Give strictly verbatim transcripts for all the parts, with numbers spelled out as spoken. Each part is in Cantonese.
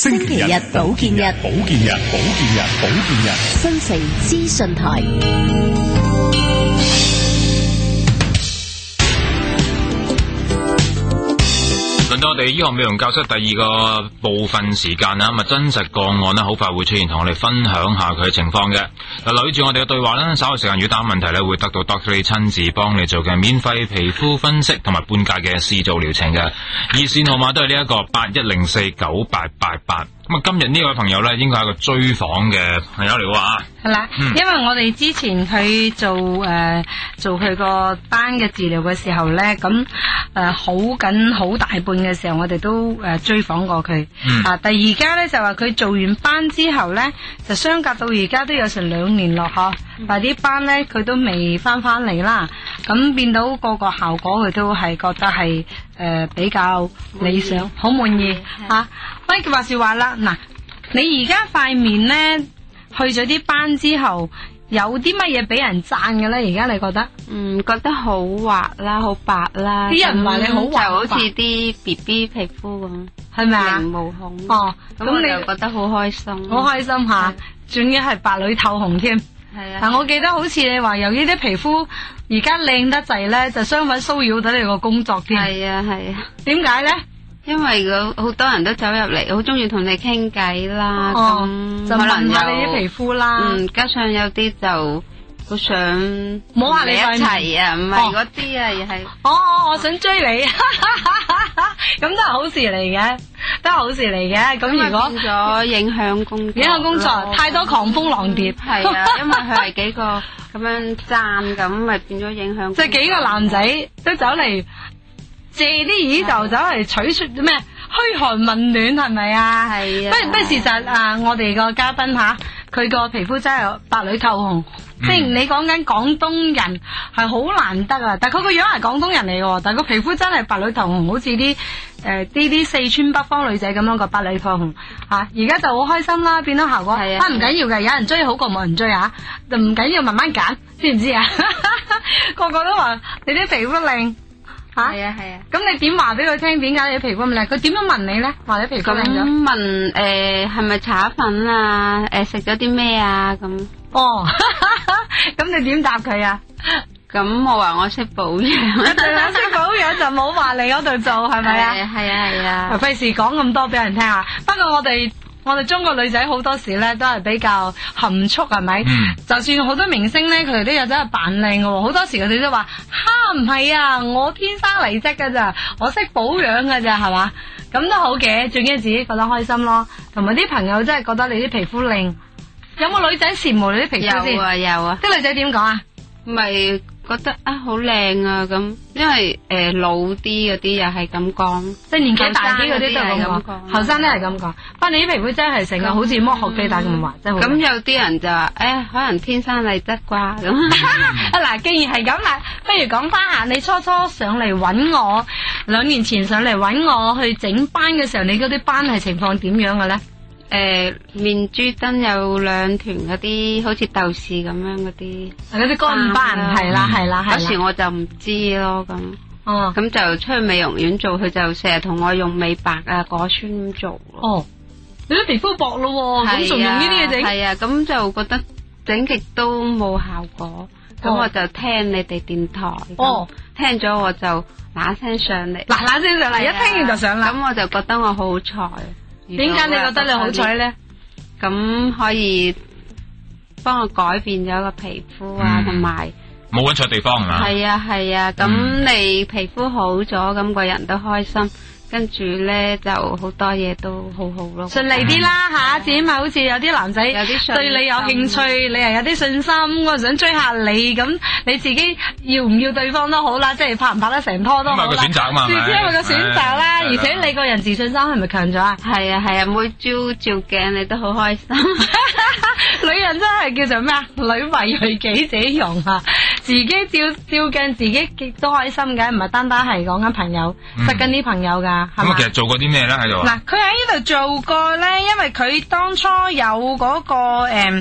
星期日保健日， 保健日，保健日，保健日， 新城資訊台。 輪到我哋醫學美容教室第二個部分時間啦，咁啊真實個案呢好快會出現，同我哋分享下佢嘅情況嘅。嗱，留意住我哋嘅對話啦，稍後時間如果打問題呢，會得到 Doctor Lee 親自幫你做嘅免費皮膚分析同埋半價嘅試做療程嘅。熱線號碼都係呢一個八一零四九八八八。咁啊，今日呢位朋友咧，應該係一個追訪嘅朋友嚟嘅話， 係啦，嗯、因為我哋之前去做誒、呃、做佢個單嘅治療嘅時候咧，咁誒好緊好大半嘅時候，我哋都誒、呃、追訪過佢。嗯、啊，但而家咧就話佢做完班之後咧，就相隔到而家都有成兩年落嗬，嗯、但係啲班咧佢都未翻翻嚟啦，咁變到個個效果佢都係覺得係誒、呃、比較理想，好滿意吓。喂，佢話是話啦，嗱，你而家塊面咧去咗啲斑之後，有啲乜嘢俾人讚嘅咧？而家你覺得？ 嗯，覺得好滑啦，好白啦。 啲人話你好滑， 就好似啲 B B 皮膚咁， 係咪啊？ 零毛孔。 哦， 咁你又覺得好開心？ 好開心吓，仲要係白裏透紅添。 係啊。 嗱，我記得好似你話，由於啲皮膚而家靚得滯咧，就相反騷擾到你個工作添。 係啊，係啊。 點解咧？ 因為好多人都走入嚟，好中意同你傾偈啦，咁、 哦、就可能問下你啲皮膚啦。 嗯，加上有啲就好想摸下你一齊啊，唔係嗰啲啊，而係哦，我想追你，咁都係好事嚟嘅，都係好事嚟嘅。咁如果變咗影響工作， 影響工作太多狂蜂浪蝶， 係啊，因為佢係幾個咁樣讚，咁咪變咗影響。 即係幾個男仔都走嚟。借啲耳就走嚟取出咩噓寒問暖係咪啊？係啊。不不過事實啊，我哋個嘉賓吓，佢個皮膚真係白裏透紅。即係、嗯、你講緊廣東人係好難得啊，但係佢個樣係廣東人嚟嘅，但係個皮膚真係白裏透紅，好似啲誒呢啲四川北方女仔咁樣個白裏透紅吓。而家就好開心啦，變到效果。係啊。唔緊要嘅，有人追好過冇人追啊，就唔緊要，慢慢揀，知唔知啊？個個都話你啲皮膚靚。吓，係啊係啊，咁、啊、你點話俾佢聽？點解你皮膚咁靚？佢點樣問你咧？話你皮膚靚咗？ 咁問誒係咪搽粉啊？誒食咗啲咩啊？咁哦，咁你點答佢啊？ 咁我話我識保養， 識保養就冇話你嗰度做係咪啊？ 係啊係啊， 費事講咁多俾人聽啊！不過我哋。我哋中國女仔好多時咧都係比較含蓄係咪？嗯、就算好多明星咧，佢哋都有真係扮靚嘅，好多時佢哋都話：哈唔係啊，我天生麗質㗎咋，我識保養㗎咋，係嘛？咁都好嘅，最緊要自己覺得開心咯。同埋啲朋友真係覺得你啲皮膚靚，有冇女仔羨慕你啲皮膚先？ 有啊有啊， 啲女仔點講啊？ 咪覺得啊好靚啊咁，因為誒、呃、老啲嗰啲又係咁講， 即係年紀大啲嗰啲都係咁講，後生都係咁講。不過你啲皮膚真係成個好似剝殼雞蛋咁滑，真係好。咁有啲人就話誒、哎，可能天生麗質啩咁。啊嗱，既然係咁啦，不如講翻下你初初上嚟揾我，兩年前上嚟揾我去整斑嘅時候，你嗰啲斑係情況點樣嘅咧？ 誒、呃，面珠燈有兩團嗰啲，好似豆豉咁樣嗰啲， 嗰啲乾斑，係啦係啦係啦。 嗰時我就唔知咯咁， 哦， 咁就出去美容院做，佢就成日同我用美白啊、果酸咁做咯。 哦，你啲皮膚薄咯，咁仲、啊、用呢啲嘢整？係啊， 咁就覺得整極都冇效果，咁、哦、我就聽你哋電台，哦，聽咗我就嗱聲上嚟， 嗱嗱聲上嚟，一聽完就上啦。 咁我就覺得我好彩。 點解你覺得你好彩咧？ 咁可以幫我改變咗個皮膚啊，同埋冇揾錯地方啊！ 係啊係啊，咁、啊、你皮膚好咗，咁個人都開心。跟住咧就好多嘢都好好咯， 順利啲啦吓，至少好似有啲男仔對你有興趣，你又有啲信心，我想追下你，咁你自己要唔要對方都好啦，即係拍唔拍得成拖都好啦。 咁係個選擇嘛， 至少係個選擇啦，而且你個人自信心係咪強咗啊？ 係啊係啊，每朝照鏡你都好開心。 女人真係叫做咩啊？女為悅己者容啊！自己照照鏡，自己亦都開心嘅，唔係單單係講緊朋友，識緊啲朋友噶。 咁啊，其實做過啲咩咧喺度？ 嗱，佢喺呢度做過咧，因為佢當初有嗰、那個誒誒、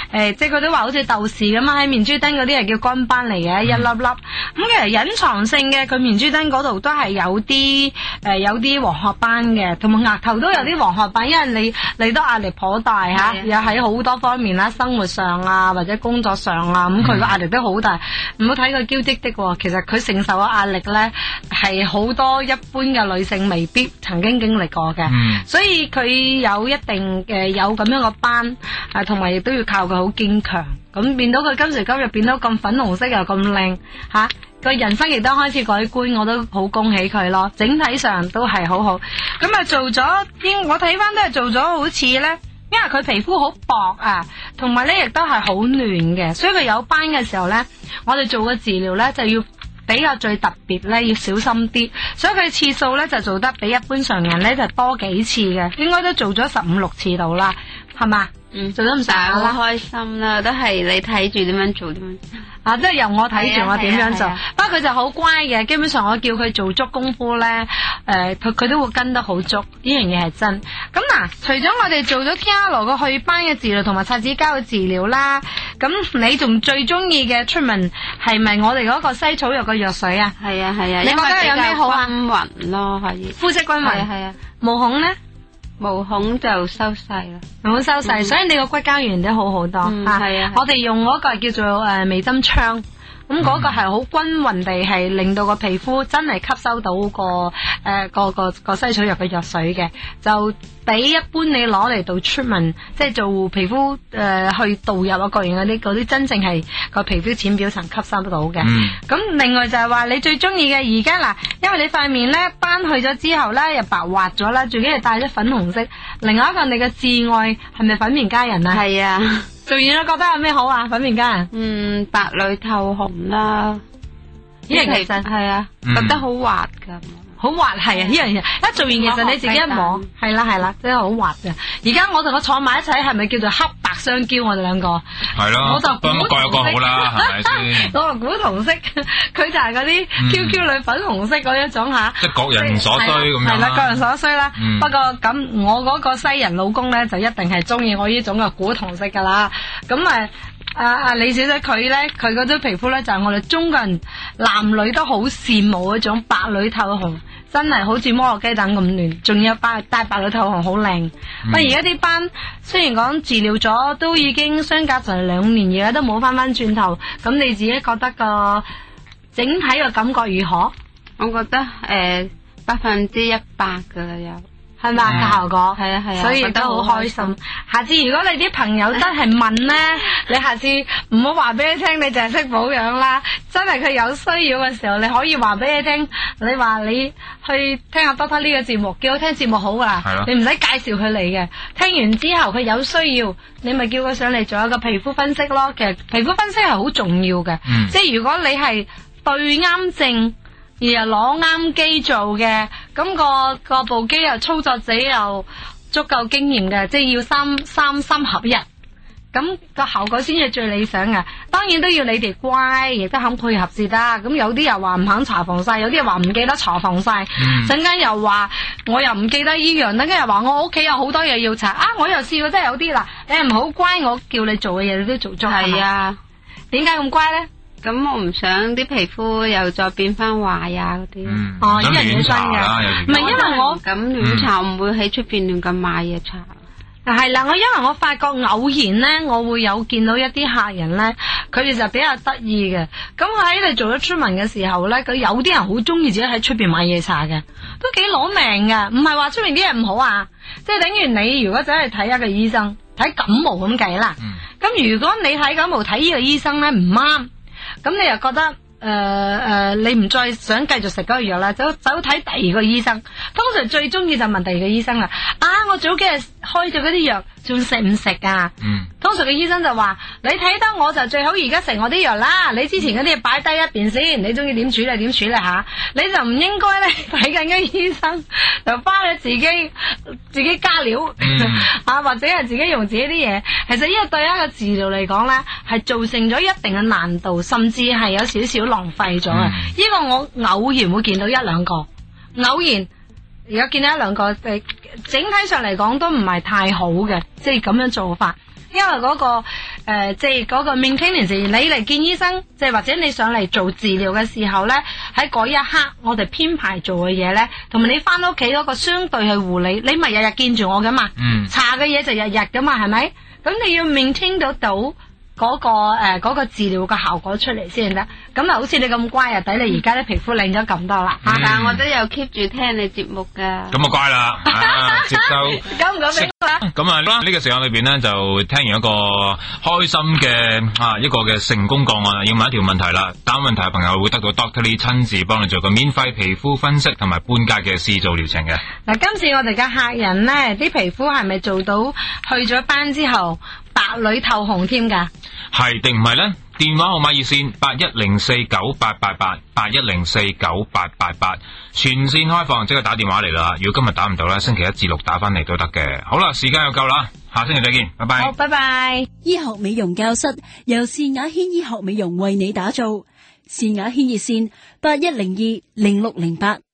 誒，即係佢都話好似豆豉咁啊，喺面珠燈嗰啲係叫肝斑嚟嘅，一粒粒。咁其實隱藏性嘅，佢面珠燈嗰度都係有啲誒、呃、有啲黃褐斑嘅，同埋額頭都有啲黃褐斑，因為你你都壓力頗大吓，又喺好多方面啦，生活上啊或者工作上啊，咁佢個壓力都好大。唔好睇佢嬌滴滴，其實佢承受嘅壓力咧係好多一般嘅女性未必曾經經歷過嘅，嗯、所以佢有一定嘅有咁樣個斑，啊，同埋亦都要靠佢好堅強。咁變到佢今時今日變到咁粉紅色又咁靚吓，個人生亦都開始改觀，我都好恭喜佢咯。整體上都係好好。咁啊做咗，我睇翻都係做咗好似咧，因為佢皮膚好薄啊，同埋咧亦都係好嫩嘅，所以佢有斑嘅時候咧，我哋做嘅治療咧就要比較最特別咧，要小心啲，所以佢次數咧就做得比一般常人咧就多幾次嘅，應該都做咗十五六次到啦，係嘛？嗯，做得唔晒啦， 好開心啦，都係你睇住點樣做點樣啊，即係由我睇住我點樣做， 啊啊啊、 不過佢就好乖嘅，基本上我叫佢做足功夫咧，誒、呃，佢佢都會跟得好足，呢樣嘢係真。咁嗱，除咗我哋做咗 T R 羅個祛斑嘅治療同埋擦紙膠嘅治療啦，咁你仲最中意嘅 treatment 係咪我哋嗰個西草藥嘅藥水啊？ 係啊係啊， 你覺得有咩好啊？ 均勻咯，可以膚色均勻， 係啊， 毛孔咧？ 毛孔就收細啦， 毛孔收細，嗯、所以你個骨膠原都好好多。 嗯，係啊， 我哋用嗰個叫做誒微針槍。咁嗰個係好均勻地係令到個皮膚真係吸收到個誒、呃、個個個西草藥嘅藥水嘅，就比一般你攞嚟做 treatment，即係做皮膚誒、呃、去導入啊各樣嗰啲嗰啲真正係個皮膚淺表層吸收得到嘅。咁、嗯、另外就係話你最中意嘅而家嗱，因為你塊面咧斑去咗之後咧又白滑咗啦，最緊要帶咗粉紅色。另外一個你嘅摯愛係咪粉面佳人啊？ 係啊。 做完咗覺得有咩好啊？粉面佳人， 嗯，白裏透紅啦， 呢樣其實係啊，嗯、覺得好滑噶， 好滑係啊！呢樣嘢一做完，其實你自己一摸，係啦係啦，真係好滑嘅。而家我同佢坐埋一齊，係咪叫做黑白雙嬌？我哋兩個係咯，我就咁各有各好啦，係咪先？ 我話古銅色，佢就係嗰啲 Q Q 女粉紅色嗰一種吓， 即係各人所需咁樣。 係啦，各人所需啦。不過咁，我嗰個西人老公咧，就一定係中意我呢種嘅古銅色噶啦。咁啊。啊啊李小姐佢咧，佢嗰種皮膚咧就係我哋中國人男女都好羨慕嗰種白裏透紅，真係好似摩洛雞蛋咁嫩，仲有白帶白裏透紅好靚。不過而家啲斑雖然講治療咗，都已經相隔成兩年，而家都冇翻翻轉頭。咁你自己覺得個整體嘅感覺如何？ 我覺得誒百分之一百噶啦有。 係咪個效果？ 係啊係啊， 所以都好開心。下次如果你啲朋友真係問咧，你下次唔好話俾佢聽，你淨係識保養啦。真係佢有需要嘅時候，你可以話俾佢聽。你話你去聽下 Doctor 呢個節目，幾好聽節目好噶啦。係咯。你唔使介紹佢嚟嘅，聽完之後佢有需要，你咪叫佢上嚟做一個皮膚分析咯。其實皮膚分析係好重要嘅，嗯、即係如果你係對啱症。而又攞啱機做嘅，咁、個個部機又操作者又足夠經驗嘅，即係要三三三合一，咁、個效果先係最理想嘅。當然都要你哋乖，亦都肯配合至得。咁有啲又話唔肯搽防曬，有啲又話唔記得搽防曬，陣間、嗯、又話我又唔記得依樣，陣間又話我屋企有好多嘢要搽啊！我又試過真係有啲啦，你唔好乖，我叫你做嘅嘢你都做足。 係啊， 點解咁乖咧？ 咁我唔想啲皮膚又再變翻壞啊嗰啲。 嗯、 哦，呢樣嘢真嘅，唔係因為我咁亂搽，唔會喺出邊亂咁買嘢搽。 係啦，我因為我發覺偶然咧，我會有見到一啲客人咧，佢哋就比較得意嘅。咁我喺度做咗出門嘅時候咧，佢有啲人好中意自己喺出邊買嘢搽嘅，都幾攞命嘅。唔係話出面啲嘢唔好啊，即係等於你如果走去睇一個醫生睇感冒咁計啦。咁、嗯、如果你睇感冒睇呢個醫生咧唔啱。咁你又覺得誒誒、呃呃，你唔再想繼續食嗰個藥啦，走走睇第二個醫生。通常最中意就問第二個醫生啦。啊，我早幾日開咗嗰啲藥，仲食唔食啊？嗯。通常嘅醫生就話：你睇得我就最好而家食我啲藥啦。你之前嗰啲嘢擺低一邊先，你中意點處理點處理下。你就唔應該咧睇緊嘅醫生就翻去自己自己加料、嗯、啊，或者係自己用自己啲嘢。其實呢個對一個治療嚟講咧，係造成咗一定嘅難度，甚至係有少少浪費咗啊！呢、嗯、個我偶然會見到一兩個，偶然而家見到一兩個，誒，整體上嚟講都唔係太好嘅，即係咁樣做法。因為嗰、那個誒、 誒，即係嗰個 maintenance，你嚟見醫生，即係或者你上嚟做治療嘅時候咧，喺嗰一刻我哋編排做嘅嘢咧，同埋你翻屋企嗰個相對係護理，你咪日日見住我噶嘛， 嗯， 查嘅嘢就日日噶嘛，係咪？咁你要 maintain 到到嗰、嗰個誒嗰、呃嗰個治療嘅效果出嚟先得。咁啊，好似你咁乖啊，抵你而家啲皮膚靚咗咁多啦。 嗯、但係我都有 keep 住聽你節目噶。咁啊乖啦，啊接收。 敢唔敢俾我啊？ 咁啊呢個時間裏邊咧，就聽完一個開心嘅啊一個嘅成功個案啦。要問一條問題啦，答問題嘅朋友會得到 Doctor Lee 親自幫你做個免費皮膚分析同埋半價嘅試做療程嘅。 嗱，今次我哋嘅客人咧，啲皮膚係咪做到去咗班之後白裏透紅添噶？係定唔係咧？電話號碼熱線八一零四九八八八八一零四九八八八，全線開放，即刻打電話嚟啦。如果今日打唔到咧，星期一至六打翻嚟都得嘅。好啦，時間又夠啦，下星期再見，拜拜。 好，拜拜。 醫學美容教室由善雅軒醫學美容為你打造，善雅軒熱線八一零二零六零八。